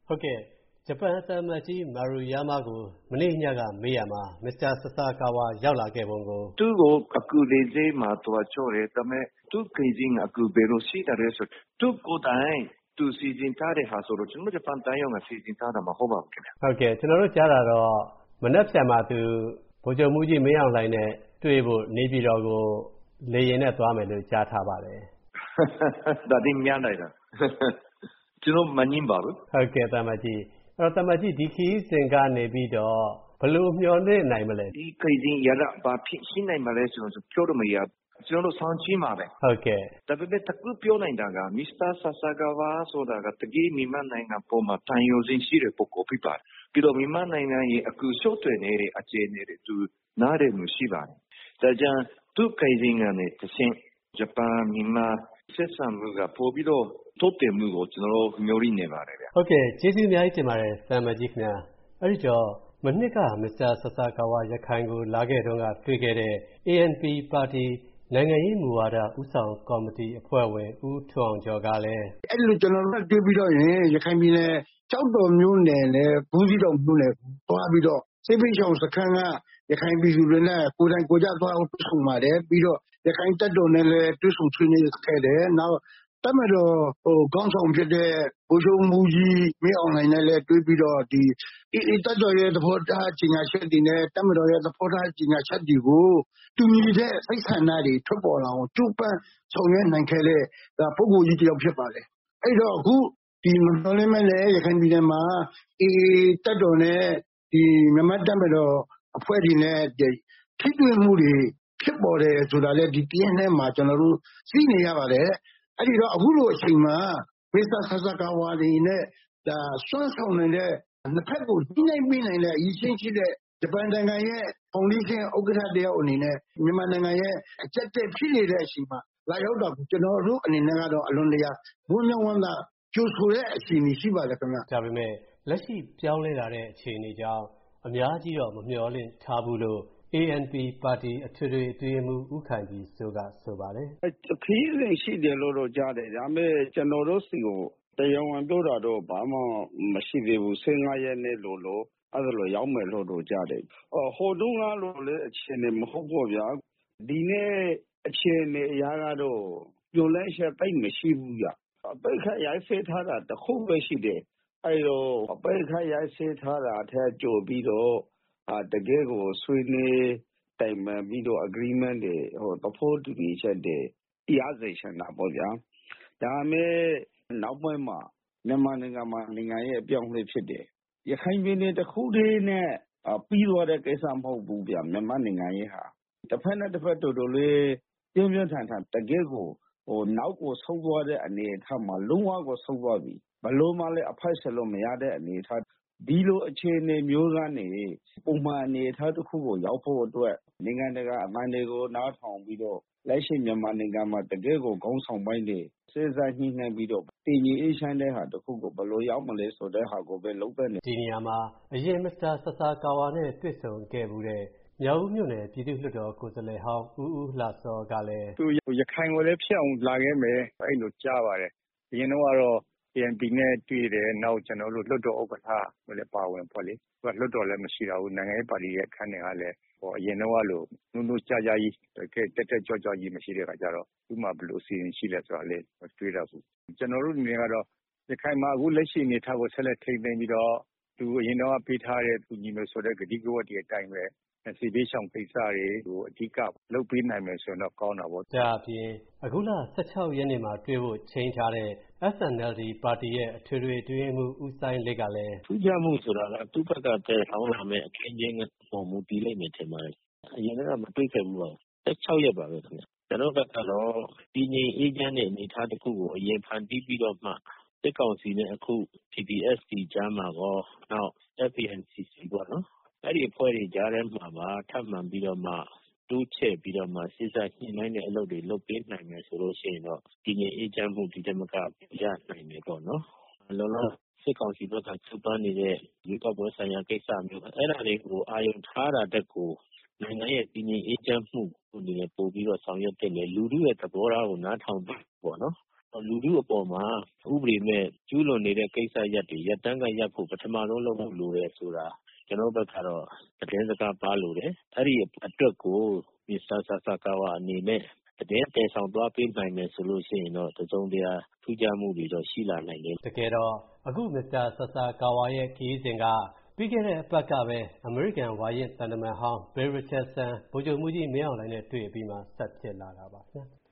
ဟုတ်ကဲ့ဂျပန်သံအမတ်ကြီးမာရူယာမာကိုမနေ့ညကမေးရမှာမစ္စတာဆဆာကာဝါရောက်လာခဲ့ပုံကိုသူ့ကိုအခုလေဆိပ်မှာတွားချောတယ်ဒါပေမဲ့သူ့ခရီးစဉ်အခုဘယ်လိုရှိတယ်ဆိုသူကိုယ်တိုင်သူစီစဉ်ထားတဲ့ဟာဆိုတော့ကျွန်တော်ဂျပန်တိုင်းကစီစဉ်ထားတာမဟုတ်ပါဘူးခင်ဗျဟုတ်ကဲ့ကျွန်တော်တို့ကြားတာတော့မနက်ဖြန်မှာသူဗိုလ်ချုပ်မှုကြီးမင်းအောင်လှိုင်နဲ့တွေ့ဖို့နေပြည်တော်ကိုလေရင်နဲ့သွားမယ်လို့ကြားထားပါတယ်ဒါတင်များလိုက်တာကျွန်တော်မငင်းပါဘူးဟုတ်ကဲ့တမကြီးအဲ့တော့တမကြီးဒီခီးစဉ်ကနေပြီးတော့ဘယ်လိုမျှော်လင့်နိုင်မလဲဒီခီးစဉ်ရတာဘာဖြစ်ရှင်းနိုင်မလဲဆိုတော့ပြောလို့မရကျွန်တော်ဆောင်ချင်းပါပဲဟုတ်ကဲ့ဒါပေမဲ့တကူပြောနိုင်တာကမစ္စတာဆာဆာကာဝါဆိုတာကတကယ်မြန်မာနိုင်ငံပေါ်မှာတန်ရုံစင်ရှိတဲ့ပုဂ္ဂိုလ်ဖြစ်ပါတယ်ပြီးတော့မြန်မာနိုင်ငံရဲ့အခုရှုပ်ထွေးနေတဲ့အခြေအနေတွေသူနားလည်မှုရှိပါတယ်ဒါကြောင့်သူခီးစဉ်ကနေတဆင့်ဂျပန်မြန်မာဆက်ဆံမှုကပို့ပြီးတော့တိုးတက်မှုကိုကျွန်တော်မျှော်လင့်နေပါတယ်ဗျဟုတ်ကဲ့ကျေးဇူးအများကြီးတင်ပါတယ်သံမကြီးခင်ဗျာအဲ့ဒီတော့မနှစ်ကမစ္စတာဆဆာကာဝါရခိုင်ကိုလာခဲ့တုန်းကတွေ့ခဲ့တဲ့ ANP ပါတီနိုင်ငံရေးမူဝါဒဦးဆောင်ကော်မတီအဖွဲ့ဝင်ဦးထွန်းအောင်ကျော်ကလည်းအဲ့လိုကျွန်တော်တို့တွေ့ပြီးတော့ရင်ရခိုင်ပြည်နယ်ကြောက်တော်မျိုးနယ်နဲ့ဘူးစီတော်မျိုးနယ်သွားပြီးတော့စိတ်ပိတ်ဆောင်စခန်းကရခိုင်ပြည်သူတွေနဲ့ကိုယ်တိုင်ကိုကြသွားအောင်တွေ့ဆုံပါတယ်ပြီးတော့ရခိုင်တပ်တော်နဲ့လည်းတွေ့ဆုံဆွေးနွေးခဲ့တယ်နောက်တမတော်ခေါင်းဆောင်ဖြစ်တဲ့ဗိုလ်ချုပ်မှုကြီးမင်းအောင်လှိုင်နဲ့လည်းတွေ့ပြီးတော့ဒီတပ်တော်ရဲ့သဘောထားကြီးညာချက်တွေနဲ့တမတော်ရဲ့သဘောထားကြီးညာချက်တွေကိုတူညီတဲ့စိတ်ဆန္ဒတွေထွက်ပေါ်လာအောင်ကျုပ်ပန်းဆောင်ရွက်နိုင်ခဲ့တဲ့ဒါပုဂ္ဂိုလ်ကြီးတစ်ယောက်ဖြစ်ပါတယ်အဲ့တော့အခုဒီမတော်လည်းမဲ့လည်းရခိုင်ပြည်နယ်မှာတပ်တော်နဲ့ဒီမြန်မာတပ်မတော်အဖွဲ့တွေနဲ့ထိတွေ့မှုတွေဖြစ်ပေါ်တယ်ဆိုတာလည်းဒီပြင်းထဲမှာကျွန်တော်တို့သိနေရပါတယ်အဲ့ဒီတော့အခုလိုအချိန်မှာမစ္စတာဆဆကာဝါဒီနဲ့ဒါဆွမ်းဆောင်နေတဲ့နှစ်ဖက်ကိုညှိနှိုင်းပေးနိုင်တဲ့အရေးချင်းရှိတဲ့ဂျပန်နိုင်ငံရဲ့ဖောင်ဒေးရှင်းဥက္ကဋ္ဌတယောက်အနေနဲ့မြန်မာနိုင်ငံရဲ့အကျက်တက်ဖြစ်နေတဲ့အချိန်မှာလာရောက်တော့ကျွန်တော်တို့အနေနဲ့ကတော့အလွန်တရာဘုန်းမြောင်းဝမ်းသာကြိုဆိုတဲ့အခြေအနေရှိပါတယ်ခင်ဗျဒါပေမဲ့လက်ရှိပြောင်းလဲလာတဲ့အခြေအနေကြောင့်အများကြီးတော့မမျှော်လင့်ထားဘူးလို့ ANP ပါတီအထွေထွေအတွင်းမှုဥခိုင်ကြီးဆိုတာဆိုပါတယ်ခီးစဉ်ရှိတယ်လို့တော့ကြားတယ်ဒါပေမဲ့ကျွန်တော်တို့စီကိုတရားဝင်ပြောတာတော့ဘာမှမရှိသေးဘူး15ရက်နေ့လို့အဲ့ဒါလိုရောက်မယ်လို့တော့ကြားတယ်ဟိုတုန်းကလို့လည်းအခြေအနေမဟုတ်ပေါ့ဗျာဒီနေ့အခြေအနေအရာကတော့ပြိုလဲချက်တိတ်မရှိဘူးဗျအပိတ်ခတ်ရိုက်ဆေးထားတာတခုပဲရှိတယ်အဲ့တော့အပိတ်ခတ်ရိုက်ဆေးထားတာအထက်ကြိုပြီးတော့တကယ်ကိုဆွေးနွေးတိုင်ပင်ပြီးတော့ agreement တွေသဘောတူညီချက်တွေရစေချင်တာပေါ့ဗျာဒါမဲ့နောက်ပိုင်းမှာမြန်မာနိုင်ငံမှာနိုင်ငံရေးအပြောင်းအလဲဖြစ်တယ်ရခိုင်ပြည်နယ်တစ်ခုတည်းနဲ့ပြီးသွားတဲ့ကိစ္စမဟုတ်ဘူးဗျမြန်မာနိုင်ငံရေးဟာတစ်ဖက်နဲ့တစ်ဖက်တော်တော်လေးပြင်းပြင်းထန်ထန်တကယ်ကိုနောက်ကိုဆုတ်သွားတဲ့အနေအထားမှာလုံးဝကိုဆုတ်သွားပြီဘလို့မှလည်းအဖိုက်ဆက်လို့မရတဲ့အနေအထားဒီလိုအခြေအနေမျိုးကနေပုံမှန်အနေအထားတစ်ခုကိုရောက်ဖို့အတွက်နိုင်ငံတကာအမှန်တွေကိုနားထောင်ပြီးတော့လက်ရှိမြန်မာနိုင်ငံမှာတကယ်ကိုခေါင်းဆောင်ပိုင်းတွေစဉ်းစားညှိနှိုင်းပြီးတော့တည်ငြိမ်အေးချမ်းတဲ့ဟာတစ်ခုကိုဘယ်လိုရောက်မလဲဆိုတဲ့ဟာကိုပဲလုပ်တဲ့ဒီနေရာမှာအရင်မစ္စတာဆဆာကာဝါနဲ့တွေ့ဆုံခဲ့မှုတဲ့မြောက်ဦးမြို့နယ်ပြည်သူ့လွှတ်တော်ကိုယ်စားလှယ်ဟောင်းဦးလှစောကလည်းသူရခိုင်ကိုလည်းဖြစ်အောင်လာခဲ့မယ်အဲ့လိုကြားပါတယ်အရင်တော့ ANP နဲ့တွေ့တယ်နောက်ကျွန်တော်တို့လွှတ်တော်ဥက္ကဋ္ဌကိုလည်းပါဝင်ပေါ့လေသူကလွှတ်တော်လည်းမရှိတော့ဘူးနိုင်ငံရေးပါတီရဲ့အခန်းတွေကလည်းအရင်တော့လို့နုနုကြားကြားကြီးတက်ကြွကြွကြီးမရှိတဲ့ခါကျတော့ဥမာဘယ်လိုစီရင်ရှိလဲဆိုတာလည်းတွေးတော့ဘူးကျွန်တော်တို့နေကတော့ရခိုင်မှာအခုလက်ရှိအနေထားကိုဆက်လက်ထိန်းသိမ်းပြီးတော့သူအရင်တော့ပေးထားတဲ့သူညီမျိုးဆိုတဲ့ဂတိကဝတ်တွေအတိုင်းပဲစီဘေးရှောင်ကိစ္စတွေကိုအဓိကလုပ်ပေးနိုင်မယ်ဆိုရင်တော့ကောင်းတာပေါ့ဒါအပြင်အခုလ16ရက်နေ့မှာတွေ့ဖို့ချိန်ထားတဲ့ SNLD ပါတီရဲ့အထွေထွေအတွင်းမှုဦးဆိုင်လက်ကလည်းထူးခြားမှုဆိုတာကသူ့ဘက်ကတည်းထောင်းလာမဲ့အခင်းချင်းပေါ်မူတည်လိုက်မယ်ထင်ပါတယ်အရင်ကမတွေ့ခဲ့ဘူးပါ16ရက်ပါပဲခင်ဗျကျွန်တော်ကတော့ပြည်ငြိမ်အေးချမ်းတဲ့အနေအထားတစ်ခုကိုအရင်ဖန်တီးပြီးတော့မှစစ်ကောင်စီနဲ့အခု PPST ကြားမှာကောနောက် FPNCC ပေါ့နော်အဲ့ဒီအဖွဲ့တွေကြားထဲမှာပါထပ်မံပြီးတော့မှတိုးချဲ့ပြီးတော့မှစစ်စားညှိနှိုင်းတဲ့အလုပ်တွေလုပ်ပေးနိုင်မယ်ဆိုလို့ရှိရင်တော့ပြည်ငြိမ်အေးချမ်းမှုဒီတမကရနိုင်မယ်ပေါ့နော်လောလောစစ်ကောင်စီဘက်ကချုပ်ပန်းနေတဲ့ရွေးကောက်ပွဲဆိုင်ရာကိစ္စမျိုးအဲ့ဒါတွေကိုအာရုံထားတာတက်ကိုနိုင်ငံရဲ့ပြည်ငြိမ်အေးချမ်းမှုအနေနဲ့ပို့ပြီးတော့ဆောင်ရွက်တဲ့လေလူထုရဲ့သဘောထားကိုနားထောင်ပေါ့နော်လူထုအပေါ်မှာဥပဒေမဲ့ကျူးလွန်နေတဲ့ကိစ္စရပ်တွေရပ်တန်းကရပ်ဖို့ပထမဆုံးလုပ်ဖို့လိုတယ်ဆိုတာကျွန်တော်ဘက်ကတော့သတင်းစကားပါလို့တယ်အဲ့ဒီအတွက်ကိုမစ္စတာဆာဆာကာဝါအနေနဲ့သတင်းတည်ဆောင်သွားပေးနိုင်မယ်ဆိုလို့ရှိရင်တော့တစုံတရာထူးခြားမှုတွေတော့ရှိလာနိုင်တယ်တကယ်တော့အခုမစ္စတာဆာဆာကာဝါရဲ့ခရီးစဉ်ကပြီးခဲ့တဲ့အပတ်ကပဲအမေရိကန်ဝါရင့်သံတမန်ဟောင်း Bill Richardson ဗိုလ်ချုပ်မှူးကြီးမင်းအောင်လှိုင်နဲ့တွေ့အပြီးမှဆက်ဖြစ်လာတာပါခင်ဗျာ